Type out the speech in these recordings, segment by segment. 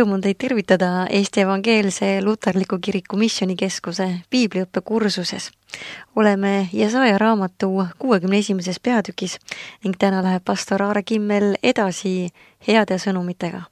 Rõõm on teid tervitada Eesti Evangeelse Luterliku Kiriku Missioonikeskuse piibliõppe kursuses. Oleme Jesaja raamatu 61. peatükis ning täna läheb pastor Aare Kimmel edasi heade sõnumitega.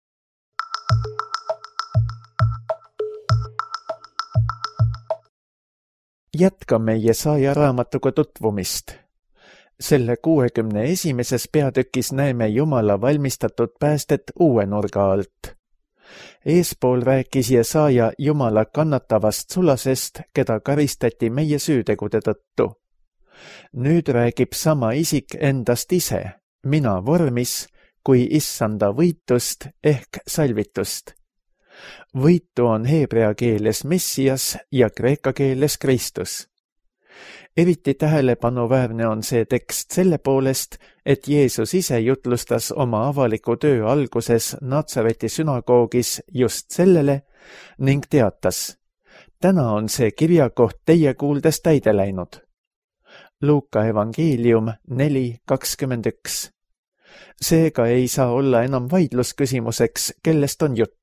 Jätkame Jesaja raamatuga tutvumist. Selle 61. peatükis näeme Jumala valmistatud päästet uue nurga alt. Eespool rääkis Jesaja Jumala kannatavast sulasest, keda karistati meie süütegude tõttu. Nüüd räägib sama isik endast ise, mina vormis, kui issanda võitust ehk salvitust. Võitu on heebrea keeles Messias ja kreeka keeles Kristus. Eriti tähelepanuväärne on see tekst selle poolest, et Jeesus ise jutlustas oma avaliku töö alguses Natsareti sünagoogis just sellele ning teatas: täna on see kirjakoht teie kuuldes täide läinud. Luuka evangeelium 4:21. Seega ei saa olla enam vaidlusküsimuseks, kellest on jutt.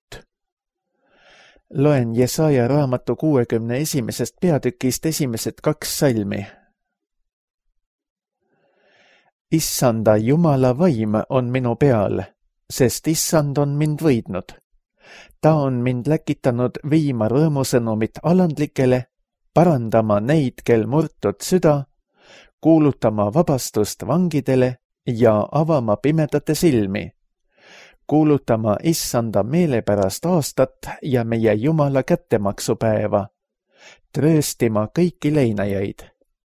Loen Jesaja raamatu 61. peatükist esimesed 2 salmi. Issanda Jumala vaim on minu peal, sest issand on mind võidnud. Ta on mind läkitanud viima rõõmusõnumit alandlikele, parandama neid, kel murtud süda, kuulutama vabastust vangidele ja avama pimedate silmi, kuulutama issanda meelepärast aastat ja meie Jumala kättemaksupäeva, trööstima kõiki leinajaid.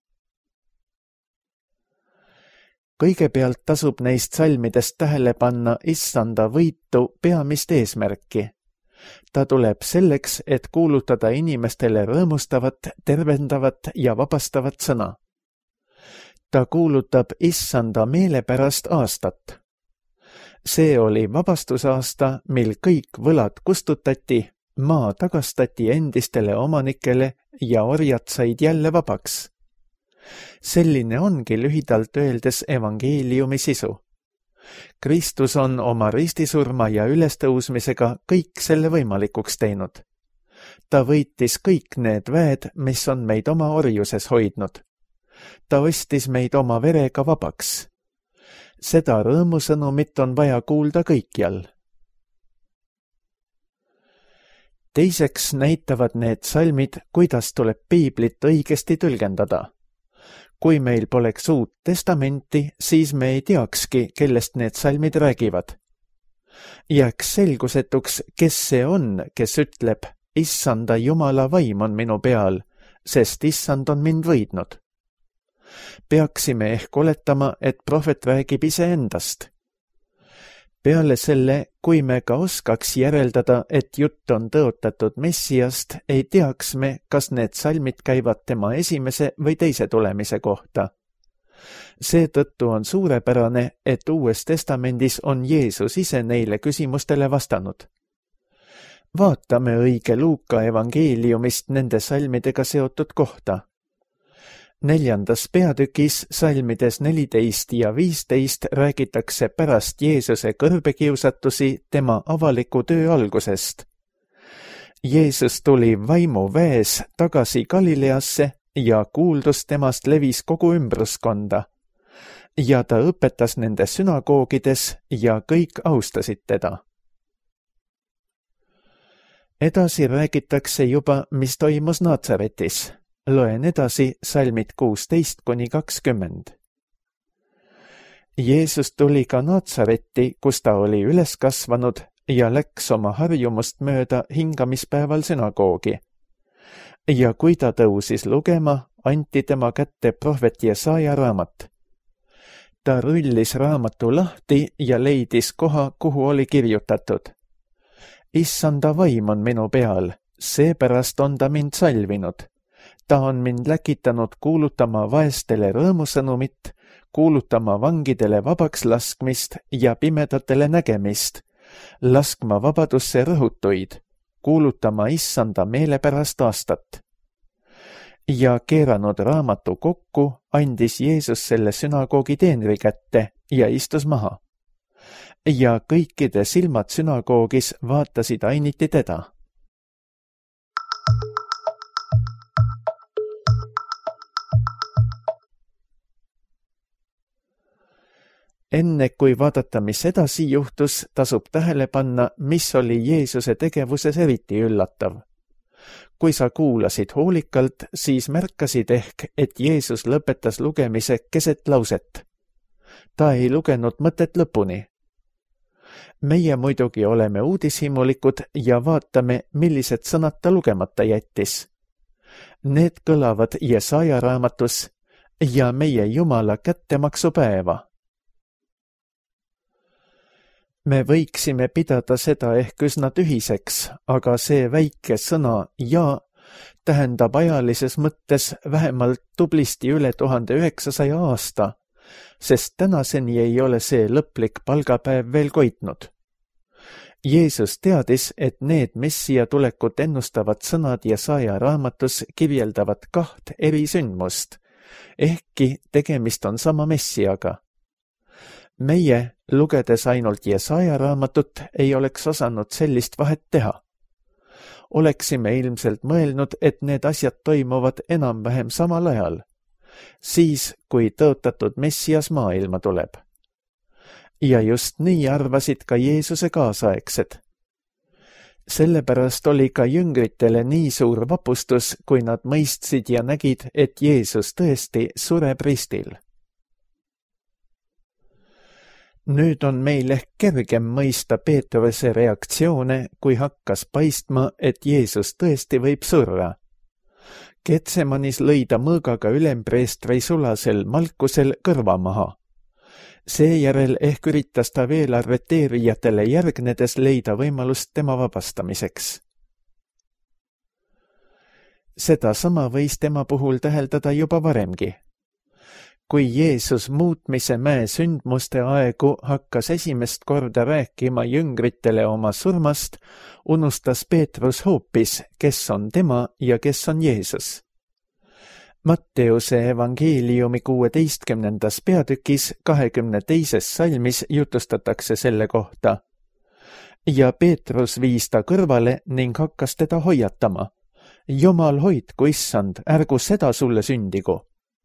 Kõigepealt tasub neist salmidest tähele panna issanda võitu peamist eesmärki. Ta tuleb selleks, et kuulutada inimestele rõõmustavat, tervendavat ja vabastavat sõna. Ta kuulutab issanda meelepärast aastat. See oli vabastusaasta, mil kõik võlad kustutati, maa tagastati endistele omanikele ja orjad said jälle vabaks. Selline ongi lühidalt öeldes evangeeliumi sisu. Kristus on oma ristisurma ja ülestõusmisega kõik selle võimalikuks teinud. Ta võitis kõik need väed, mis on meid oma orjuses hoidnud. Ta ostis meid oma verega vabaks. Seda rõõmusõnumit on vaja kuulda kõikjal. Teiseks näitavad need salmid, kuidas tuleb piiblit õigesti tõlgendada. Kui meil poleks uut testamenti, siis me ei teakski, kellest need salmid räägivad. Jääks selgusetuks, kes see on, kes ütleb: issanda Jumala vaim on minu peal, sest issand on mind võidnud. Peaksime ehk oletama, et prohvet räägib iseendast. Peale selle, kui me ka oskaks järeldada, et jutt on tõotatud Messiast, ei teaks me, kas need salmid käivad tema esimese või teise tulemise kohta. Seetõttu on suurepärane, et Uues Testamendis on Jeesus ise neile küsimustele vastanud. Vaatame õige Luuka evangeeliumist nende salmidega seotud kohta. 4. peatükis salmides 14 ja 15 räägitakse pärast Jeesuse kõrbekiusatusi tema avaliku töö algusest. Jeesus tuli vaimuväes tagasi Galileasse ja kuuldus temast levis kogu ümbruskonda. Ja ta õpetas nende sünagoogides ja kõik austasid teda. Edasi räägitakse juba, mis toimus Natsaretis. Loen edasi salmid 16-20. Jeesus tuli ka Natsaretti, kus ta oli üles kasvanud ja läks oma harjumust mööda hingamispäeval sünagoogi. Ja kui ta tõusis lugema, anti tema kätte prohvet Jesaja raamat. Ta rullis raamatu lahti ja leidis koha, kuhu oli kirjutatud: issanda vaim on minu peal, seepärast on ta mind salvinud. Ta on mind läkitanud kuulutama vaestele rõõmusõnumit, kuulutama vangidele vabaks laskmist ja pimedatele nägemist, laskma vabadusse rõhutuid, kuulutama issanda meelepärast aastat. Ja keeranud raamatu kokku, andis Jeesus selle sünagoogi teenri kätte ja istus maha. ja kõikide silmad sünagoogis vaatasid ainiti teda. Enne kui vaadata, mis edasi juhtus, tasub tähele panna, mis oli Jeesuse tegevuses eriti üllatav. Kui sa kuulasid hoolikalt, siis märkasid ehk, et Jeesus lõpetas lugemise keset lauset. Ta ei lugenud mõtet lõpuni. Meie muidugi oleme uudishimulikud ja vaatame, millised sõnad ta lugemata jättis. Need kõlavad Jesaja raamatus ja meie Jumala kättemaksupäeva. Me võiksime pidada seda ehk üsna tühiseks, aga see väike sõna ja tähendab ajalises mõttes vähemalt tublisti üle 1900 aasta, sest tänaseni ei ole see lõplik palgapäev veel koitnud. Jeesus teadis, et need messia tulekut ennustavad sõnad Jesaja raamatus kirjeldavad 2 eri sündmust, ehkki tegemist on sama messiaga. Meie, lugedes ainult Jesaja raamatut, ei oleks osanud sellist vahet teha. Oleksime ilmselt mõelnud, et need asjad toimuvad enam-vähem samal ajal, siis kui tõotatud messias maailma tuleb. Ja just nii arvasid ka Jeesuse kaasaegsed. Sellepärast oli ka jüngritele nii suur vapustus, kui nad mõistsid ja nägid, et Jeesus tõesti sureb ristil. Nüüd on meil ehk kergem mõista Peetruse reaktsioone, kui hakkas paistma, et Jeesus tõesti võib surra. Getsemanis lõi ta mõõgaga ülempreestri sulasel Malkusel kõrva maha. Seejärel ehk üritas ta veel arreteerijatele järgnedes leida võimalust tema vabastamiseks. Seda sama võis tema puhul täheldada juba varemgi. Kui Jeesus muutmise mäe sündmuste aegu hakkas esimest korda rääkima jüngritele oma surmast, unustas Peetrus hoopis, kes on tema ja kes on Jeesus. Matteuse evangeeliumi 16. peatükis 22. salmis jutustatakse selle kohta. Ja Peetrus viis ta kõrvale ning hakkas teda hoiatama. Jumal hoidku, issand, ärgu seda sulle sündigu.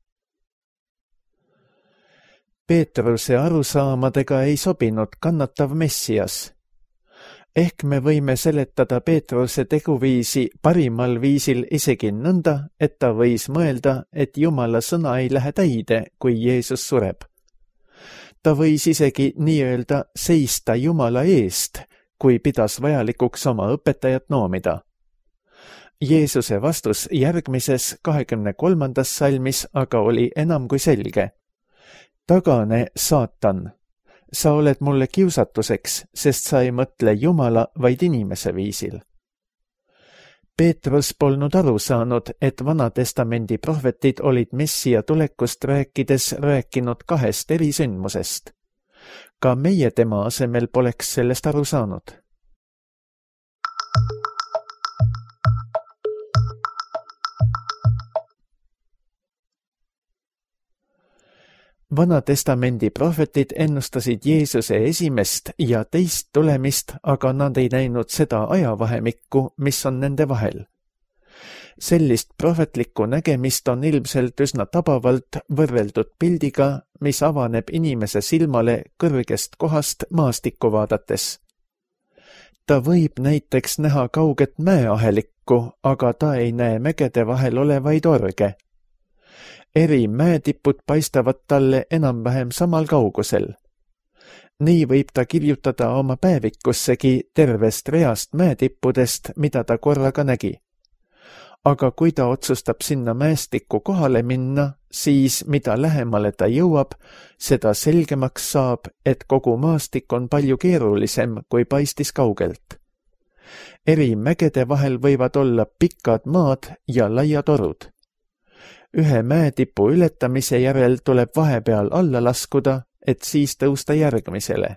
Peetruse arusaamadega ei sobinud kannatav messias. Ehk me võime seletada Peetruse teguviisi parimal viisil isegi nõnda, et ta võis mõelda, et Jumala sõna ei lähe täide, kui Jeesus sureb. Ta võis isegi nii-öelda seista Jumala eest, kui pidas vajalikuks oma õpetajat noomida. Jeesuse vastus järgmises 23. salmis aga oli enam kui selge. Tagane, saatan, sa oled mulle kiusatuseks, sest sa ei mõtle Jumala, vaid inimese viisil. Peetrus polnud aru saanud, et Vana-testamendi prohvetid olid messia tulekust rääkides rääkinud 2 eri sündmusest. Ka meie tema asemel poleks sellest aru saanud. Vana-testamendi prohvetid ennustasid Jeesuse esimest ja teist tulemist, aga nad ei näinud seda ajavahemikku, mis on nende vahel. Sellist prohvetlikku nägemist on ilmselt üsna tabavalt võrreldud pildiga, mis avaneb inimese silmale kõrgest kohast maastikku vaadates. Ta võib näiteks näha kauget mäeahelikku, aga ta ei näe mägede vahel olevaid orge. Eri mäetipud paistavad talle enam-vähem samal kaugusel. Nii võib ta kirjutada oma päevikussegi tervest reast mäetippudest, mida ta korraga nägi. Aga kui ta otsustab sinna mäestikku kohale minna, siis mida lähemale ta jõuab, seda selgemaks saab, et kogu maastik on palju keerulisem, kui paistis kaugelt. Eri mägede vahel võivad olla pikad maad ja laiad torud. Ühe mäetipu ületamise järel tuleb vahepeal alla laskuda, et siis tõusta järgmisele.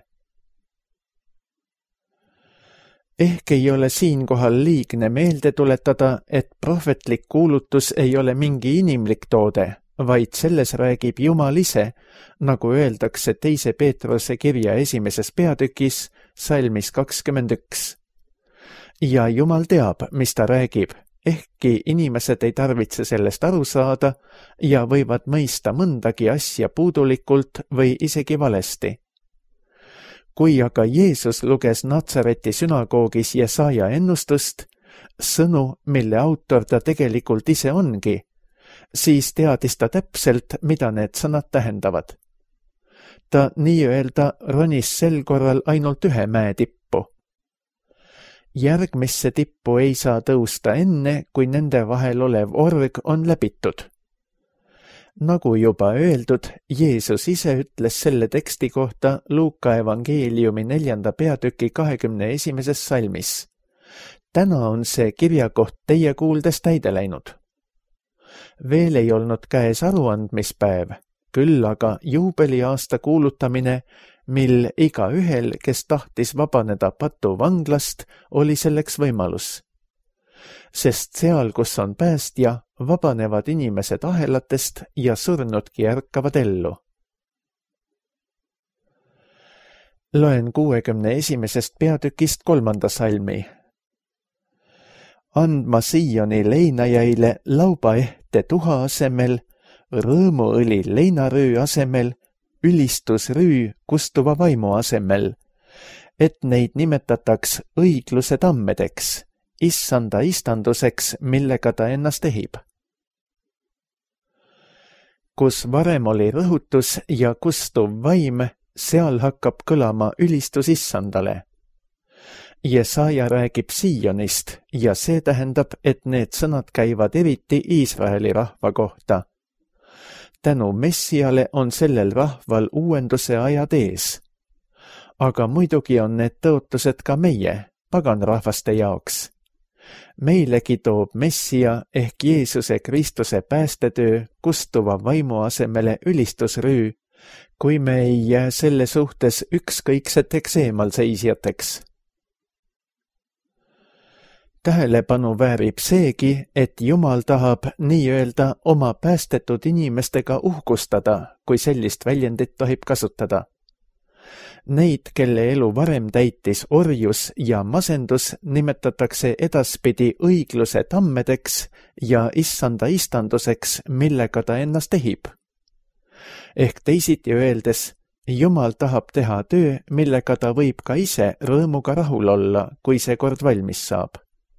Ehk ei ole siinkohal liigne meelde tuletada, et prohvetlik kuulutus ei ole mingi inimlik toode, vaid selles räägib Jumal ise, nagu öeldakse 2. Peetruse kirja 1. peatükis, salmis 21. Ja Jumal teab, mis ta räägib, ehkki inimesed ei tarvitse sellest aru saada ja võivad mõista mõndagi asja puudulikult või isegi valesti. Kui aga Jeesus luges Natsareti sünagoogis Jesaja ennustust, sõnu, mille autor ta tegelikult ise ongi, siis teadis ta täpselt, mida need sõnad tähendavad. Ta nii-öelda ronis sel korral ainult ühe mäe tippu. Järgmisse tippu ei saa tõusta enne, kui nende vahel olev org on läbitud. Nagu juba öeldud, Jeesus ise ütles selle teksti kohta Luuka evangeeliumi 4. peatüki 21. salmis. Täna on see kirjakoht teie kuuldes täide läinud. Veel ei olnud käes aruandmispäev, küll aga juubeliaasta kuulutamine, mil igaühel, kes tahtis vabaneda patuvanglast, oli selleks võimalus. Sest seal, kus on päästja, vabanevad inimesed ahelatest ja surnudki ärkavad ellu. Loen 61. peatükist 3. salmi. Andma Sioni leinajaile laubaehte tuha asemel, rõõmuõli leinarüü asemel, ülistusrüü kustuva vaimu asemel, et neid nimetataks õigluse tammedeks, issanda istanduseks, millega ta ennast ehib. Kus varem oli rõhutus ja kustuv vaim, seal hakkab kõlama ülistus issandale. Jesaja räägib Sionist ja see tähendab, et need sõnad käivad eriti Iisraeli rahva kohta. Tänu Messiale on sellel rahval uuenduse ajad ees. Aga muidugi on need tõotused ka meie, paganrahvaste jaoks. Meilegi toob Messia ehk Jeesuse Kristuse päästetöö kustuva vaimu asemele ülistusrüü, kui me ei jää selle suhtes ükskõikseteks eemalseisjateks. Tähelepanu väärib seegi, et Jumal tahab nii-öelda oma päästetud inimestega uhkustada, kui sellist väljendit tohib kasutada. Neid, kelle elu varem täitis orjus ja masendus, nimetatakse edaspidi õigluse tammedeks ja issanda istanduseks, millega ta ennast ehib. Ehk teisiti öeldes, Jumal tahab teha töö, millega ta võib ka ise rõõmuga rahul olla, kui see kord valmis saab.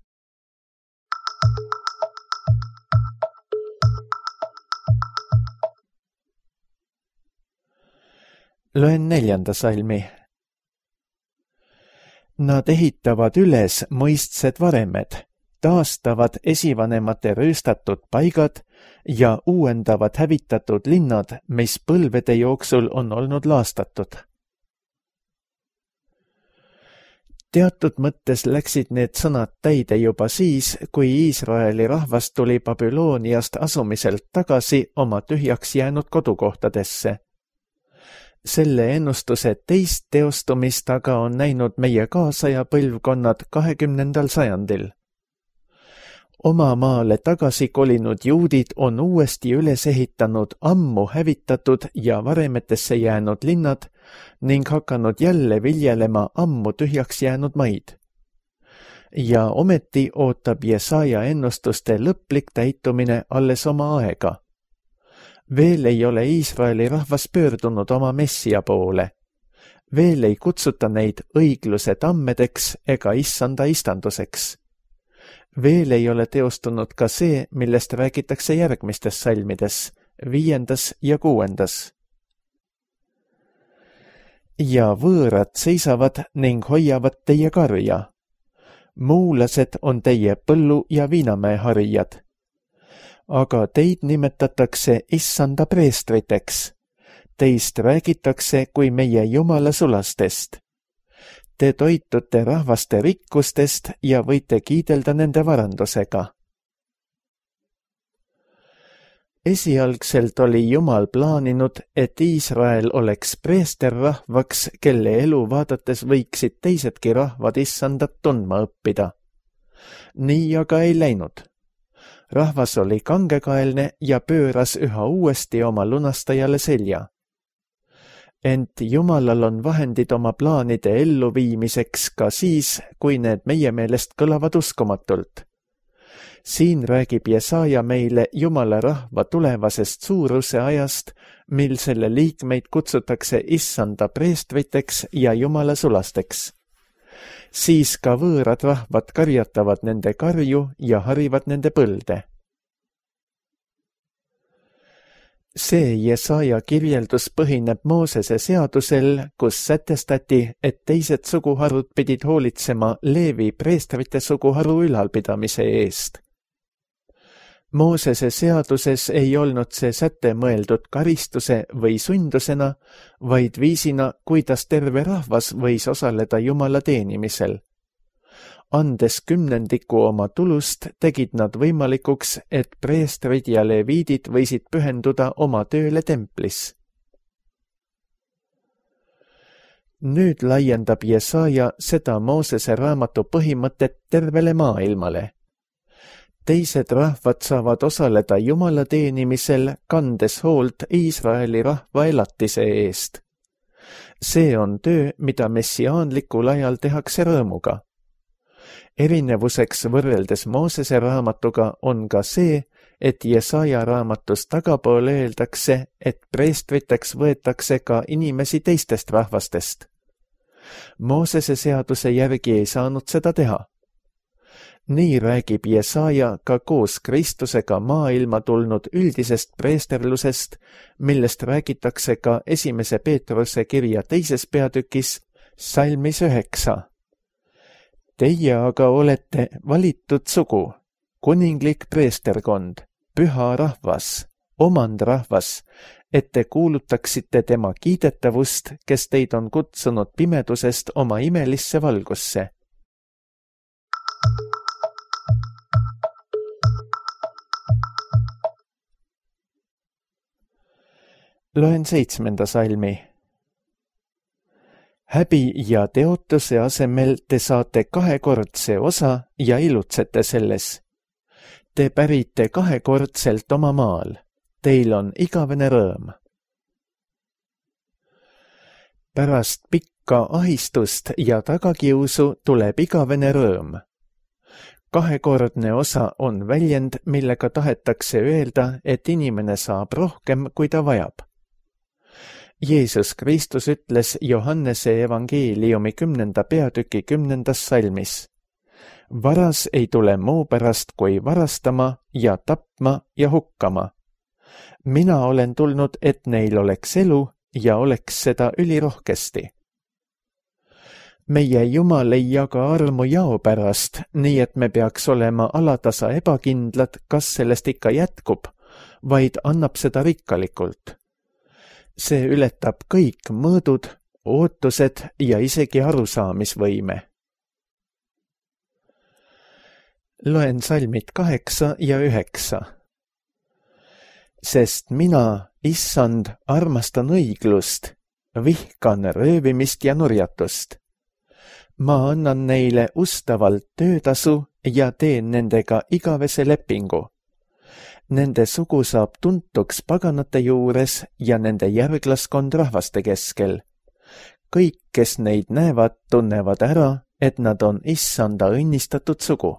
Loen 4. salmi. Nad ehitavad üles mõistsed varemed, taastavad esivanemate rööstatud paigad ja uuendavad hävitatud linnad, mis põlvede jooksul on olnud laastatud. Teatud mõttes läksid need sõnad täide juba siis, kui Iisraeli rahvas tuli Babyloniast asumiselt tagasi oma tühjaks jäänud kodukohtadesse. Selle ennustuse teist teostumist aga on näinud meie kaasaja põlvkonnad 20. sajandil. Oma maale tagasi kolinud juudid on uuesti üles ehitanud ammu hävitatud ja varemetesse jäänud linnad ning hakanud jälle viljelema ammu tühjaks jäänud maid. Ja ometi ootab Jesaja ennustuste lõplik täitumine alles oma aega. Veel ei ole Iisraeli rahvas pöördunud oma Messia poole. Veel ei kutsuta neid õigluse tammedeks ega issanda istanduseks. Veel ei ole teostunud ka see, millest räägitakse järgmistes salmides, 5. ja 6. Ja võõrad seisavad ning hoiavad teie karja. Muulased on teie põllu- ja viinamäe harijad. Aga teid nimetatakse issanda preestriteks. Teist räägitakse kui meie Jumala sulastest. Te toitute rahvaste rikkustest ja võite kiidelda nende varandusega. Esialgselt oli Jumal plaaninud, et Iisrael oleks preesterrahvaks, kelle elu vaadates võiksid teisedki rahvad issandat tundma õppida. Nii aga ei läinud. rahvas oli kangekaelne ja pööras üha uuesti oma lunastajale selja. Ent Jumalal on vahendid oma plaanide elluviimiseks ka siis, kui need meie meelest kõlavad uskumatult. Siin räägib Jesaja meile Jumala rahva tulevasest suuruse ajast, mil selle liikmeid kutsutakse issanda preestriteks ja Jumala sulasteks. Siis ka võõrad rahvad karjatavad nende karju ja harivad nende põlde. See Jesaja kirjeldus põhineb Moosese seadusel, kus sätestati, et teised suguharud pidid hoolitsema Leevi preestrite suguharu ülalpidamise eest. Moosese seaduses ei olnud see säte mõeldud karistuse või sundusena, vaid viisina, kuidas terve rahvas võis osaleda Jumala teenimisel. Andes 10% oma tulust, tegid nad võimalikuks, et preestrid ja leviidid võisid pühenduda oma tööle templis. Nüüd laiendab Jesaja seda Moosese raamatu põhimõtet tervele maailmale. Teised rahvad saavad osaleda Jumala teenimisel, kandes hoolt Iisraeli rahva elatise eest. See on töö, mida messiaanlikul ajal tehakse rõõmuga. Erinevuseks võrreldes Moosese raamatuga on ka see, et Jesaja raamatus tagapool öeldakse, et preestriteks võetakse ka inimesi teistest rahvastest. Moosese seaduse järgi ei saanud seda teha. Nii räägib Jesaja ka koos Kristusega maailma tulnud üldisest preesterlusest, millest räägitakse ka 1. Peetruse kirja 2. peatükis, salmis 9. Teie aga olete valitud sugu, kuninglik preesterkond, püha rahvas, omandrahvas, et te kuulutaksite tema kiidetavust, kes teid on kutsunud pimedusest oma imelisse valgusse. Loen 7. salmi. Häbi ja teotuse asemel te saate 2-kordse osa ja ilutsete selles. Te pärite 2-kordselt oma maal. Teil on igavene rõõm. Pärast pikka ahistust ja tagakiusu tuleb igavene rõõm. 2-kordne osa on väljend, millega tahetakse öelda, et inimene saab rohkem, kui ta vajab. Jeesus Kristus ütles Johannese evangeeliumi 10. peatüki 10. salmis. Varas ei tule muu pärast kui varastama ja tapma ja hukkama. Mina olen tulnud, et neil oleks elu ja oleks seda ülirohkesti. Meie Jumal ei jaga armu jao pärast, nii et me peaks olema alatasa ebakindlad, kas sellest ikka jätkub, vaid annab seda rikkalikult. See ületab kõik mõõdud, ootused ja isegi arusaamisvõime. Loen salmid 8 ja 9. Sest mina, issand, armastan õiglust, vihkan röövimist ja nurjatust. Ma annan neile ustavalt töötasu ja teen nendega igavese lepingu. Nende sugu saab tuntuks paganate juures ja nende järglaskond rahvaste keskel. Kõik, kes neid näevad, tunnevad ära, et nad on issanda õnnistatud sugu.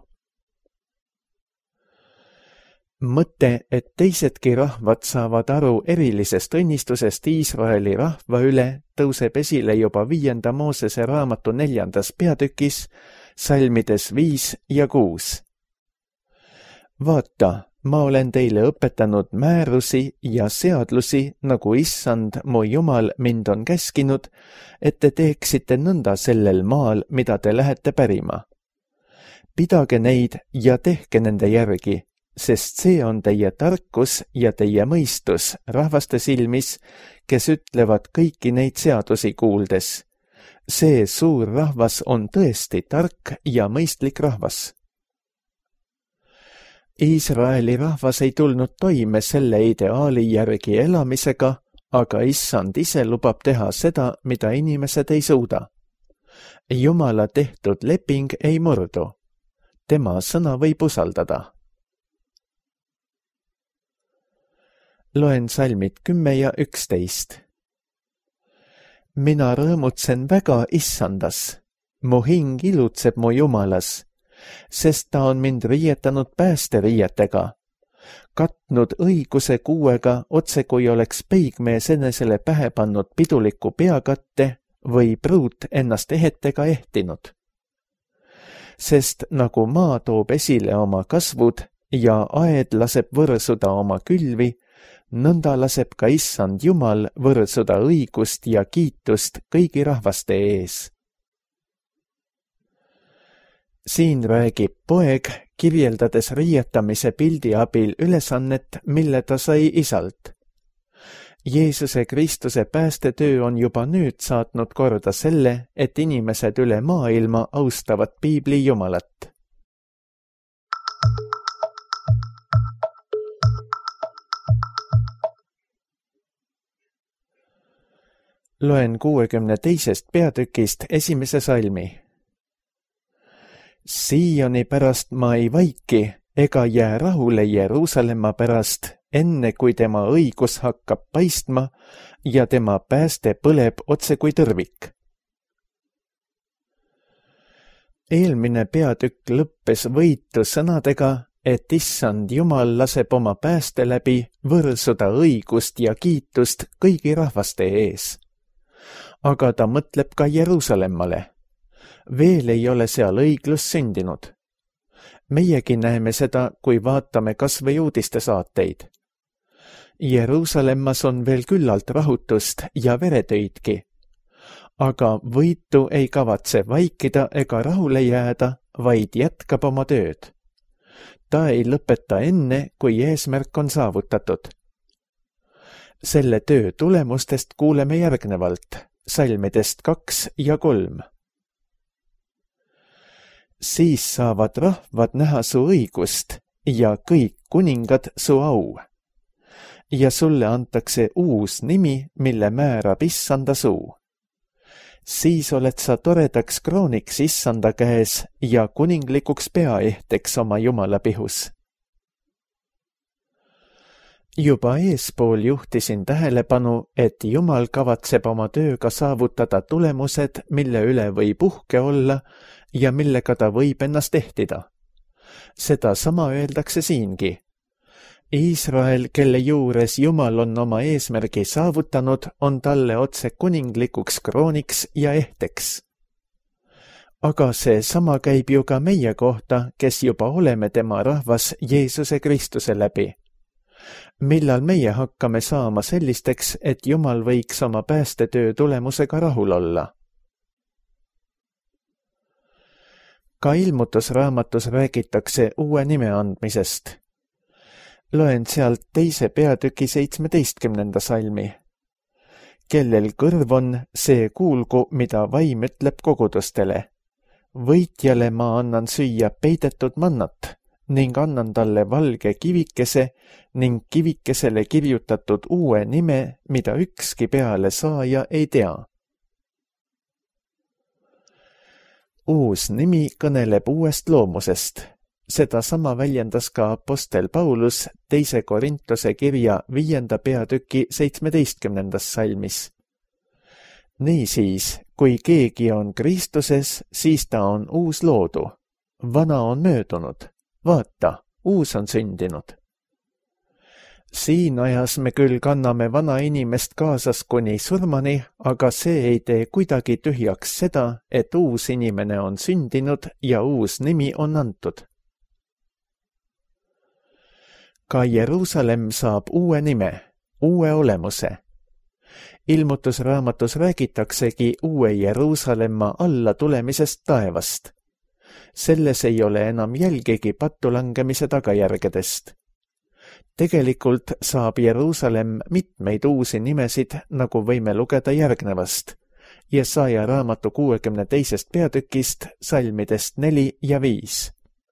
Mõte, et teisedki rahvad saavad aru erilisest õnnistusest Iisraeli rahva üle, tõuseb esile juba 5. Moosese raamatu 4. peatükis, salmides 5 ja 6. Vaata, ma olen teile õpetanud määrusi ja seadlusi, nagu issand, mu Jumal, mind on käskinud, et te teeksite nõnda sellel maal, mida te lähete pärima. Pidage neid ja tehke nende järgi, sest see on teie tarkus ja teie mõistus rahvaste silmis, kes ütlevad kõiki neid seadusi kuuldes. See suur rahvas on tõesti tark ja mõistlik rahvas. Iisraeli rahvas ei tulnud toime selle ideaali järgi elamisega, aga issand ise lubab teha seda, mida inimesed ei suuda. Jumala tehtud leping ei murdu. Tema sõna võib usaldada. Loen salmid 10 ja 11. Mina rõõmutsen väga issandas. Mu hing ilutseb mu Jumalas, sest ta on mind riietanud päästeriietega, katnud õiguse kuuega, otse kui oleks peigmees enesele pähe pannud piduliku peakatte või pruut ennast ehetega ehtinud. Sest nagu maa toob esile oma kasvud ja aed laseb võrsuda oma külvi, nõnda laseb ka issand Jumal võrsuda õigust ja kiitust kõigi rahvaste ees. Siin räägib poeg, kirjeldades riietamise pildi abil ülesannet, mille ta sai isalt. Jeesuse Kristuse päästetöö on juba nüüd saatnud korda selle, et inimesed üle maailma austavad piibli Jumalat. Loen 62. peatükist 1. salmi. Sioni pärast ma ei vaiki ega jää rahule Jeruusalemma pärast, enne kui tema õigus hakkab paistma ja tema pääste põleb otse kui tõrvik. Eelmine peatükk lõppes võitu sõnadega, et issand Jumal laseb oma pääste läbi võrsuda õigust ja kiitust kõigi rahvaste ees. Aga ta mõtleb ka Jeruusalemmale. Veel ei ole seal õiglus sündinud. Meiegi näeme seda, kui vaatame kas või uudistesaateid. Jeruusalemmas on veel küllalt rahutust ja veretöidki. Aga võitu ei kavatse vaikida ega rahule jääda, vaid jätkab oma tööd. Ta ei lõpeta enne, kui eesmärk on saavutatud. Selle töö tulemustest kuuleme järgnevalt, salmidest 2 ja 3. Siis saavad rahvad näha su õigust ja kõik kuningad su au. Ja sulle antakse uus nimi, mille määrab issanda suu. Siis oled sa toredaks krooniks issanda käes ja kuninglikuks peaehteks oma Jumala pihus. Juba eespool juhtisin tähelepanu, et Jumal kavatseb oma tööga saavutada tulemused, mille üle võib uhke olla ja millega ta võib ennast ehtida. Seda sama öeldakse siingi. Iisrael, kelle juures Jumal on oma eesmärgi saavutanud, on talle otse kuninglikuks krooniks ja ehteks. Aga see sama käib ju ka meie kohta, kes juba oleme tema rahvas Jeesuse Kristuse läbi. Millal meie hakkame saama sellisteks, et Jumal võiks oma päästetöö tulemusega rahul olla? Ka ilmutusraamatus räägitakse uue nime andmisest. Loen sealt 2. peatüki 17. salmi. Kellel kõrv on, see kuulgu, mida vaim ütleb kogudustele. Võitjale ma annan süüa peidetud mannat ning annan talle valge kivikese ning kivikesele kirjutatud uue nime, mida ükski peale saaja ei tea. Uus nimi kõneleb uuest loomusest. Seda sama väljendas ka apostel Paulus 2. Korintuse kirja 5. peatüki 17. salmis. Niisiis, kui keegi on Kristuses, siis ta on uus loodu. Vana on möödunud. Vaata, uus on sündinud. Siin ajas me küll kanname vana inimest kaasas kuni surmani, aga see ei tee kuidagi tühjaks seda, et uus inimene on sündinud ja uus nimi on antud. Ka Jeruusalemm saab uue nime, uue olemuse. Ilmutusraamatus räägitaksegi uue Jeruusalemma alla tulemisest taevast. Selles ei ole enam jälgigi pattulangemise tagajärgedest. Tegelikult saab Jeruusalemm mitmeid uusi nimesid, nagu võime lugeda järgnevast, Jesaja raamatu 62. peatükist, salmidest 4 ja 5.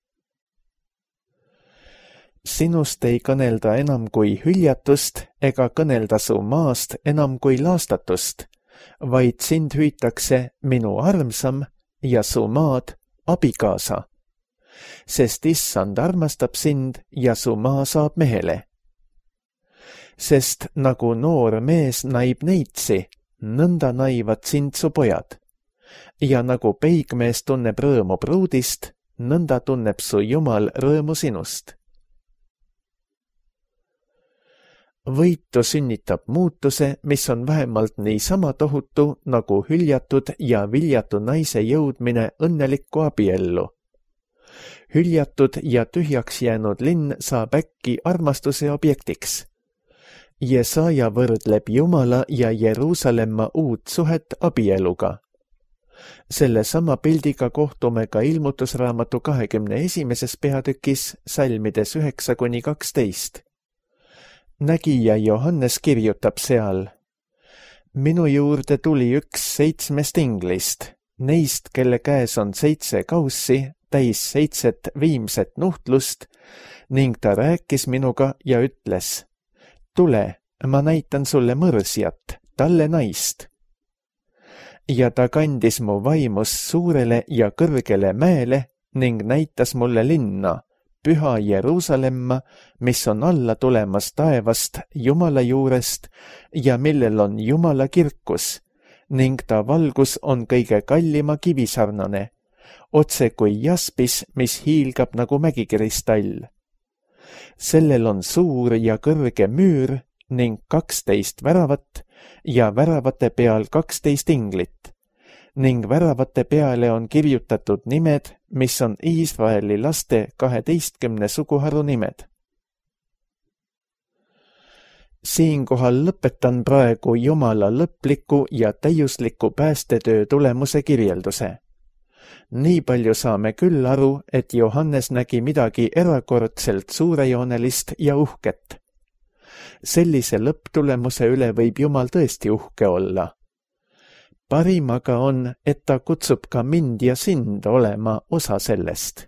Sinust ei kõnelda enam kui hüljatust ega kõnelda su maast enam kui laastatust, vaid sind hüütakse minu armsam ja su maad abikaasa, sest issand armastab sind ja su maa saab mehele. Sest nagu noor mees naib neitsi, nõnda naivad sind su pojad. Ja nagu peigmees tunneb rõõmu pruudist, nõnda tunneb su Jumal rõõmu sinust. Võitu sünnitab muutuse, mis on vähemalt niisama tohutu nagu hüljatud ja viljatu naise jõudmine õnnelikku abiellu. Hüljatud ja tühjaks jäänud linn saab äkki armastuse objektiks. Jesaja võrdleb Jumala ja Jeruusalemma uut suhet abieluga. Selle sama pildiga kohtume ka Ilmutusraamatu 21. peatükis salmides 9-12. Nägija Johannes kirjutab seal: Minu juurde tuli üks 7 inglist, neist, kelle käes on 7 kaussi, täis 7 viimset nuhtlust, ning ta rääkis minuga ja ütles: Tule, ma näitan sulle mõrsjat, talle naist. Ja ta kandis mu vaimus suurele ja kõrgele mäele ning näitas mulle linna, püha Jeruusalemma, mis on alla tulemas taevast Jumala juurest ja millel on Jumala kirkus, ning ta valgus on kõige kallima kivisarnane, otse kui jaspis, mis hiilgab nagu mägikristall. Sellel on suur ja kõrge müür ning 12 väravat ja väravate peal 12 inglit, ning väravate peale on kirjutatud nimed, mis on Iisraeli laste 12 suguharu nimed. Siinkohal lõpetan praegu Jumala lõpliku ja täiusliku päästetöö tulemuse kirjelduse. Nii palju saame küll aru, et Johannes nägi midagi erakordselt suurejoonelist ja uhket. Sellise lõpptulemuse üle võib Jumal tõesti uhke olla. Parim aga on, et ta kutsub ka mind ja sind olema osa sellest.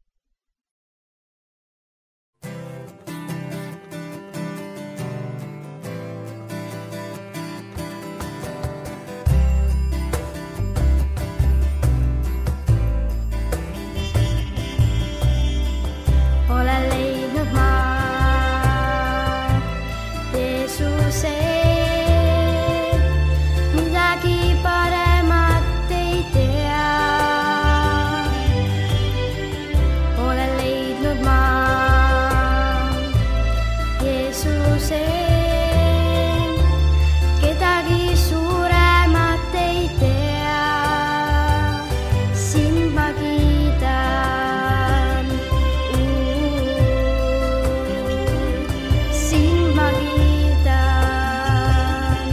Olen leidnud ma Jeesuse, midagi paremat ei tea. Olen leidnud ma Jeesuse, kedagi suuremat ei tea. Sind ma kiidan, sind ma kiidan.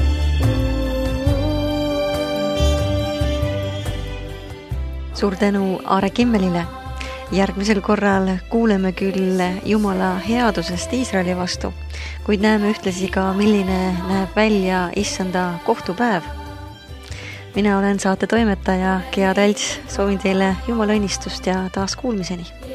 Suur tänu Aare Kimmelile. Järgmisel korral kuuleme küll Jumala headusest Iisraeli vastu, kuid näeme ühtlasi ka, milline näeb välja issanda kohtupäev. Mina olen saate toimetaja Gea Talts, soovin teile Jumala õnnistust ja taas kuulmiseni.